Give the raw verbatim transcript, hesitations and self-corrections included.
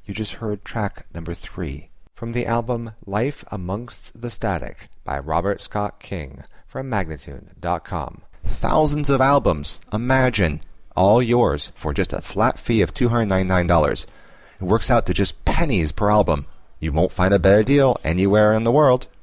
You just heard track number three from the album Life Amongst the Static by Robert Scott King from Magnatune dot com. Thousands of albums, imagine, all yours for just a flat fee of two hundred ninety-nine dollars. It works out to just pennies per album. You won't find a better deal anywhere in the world.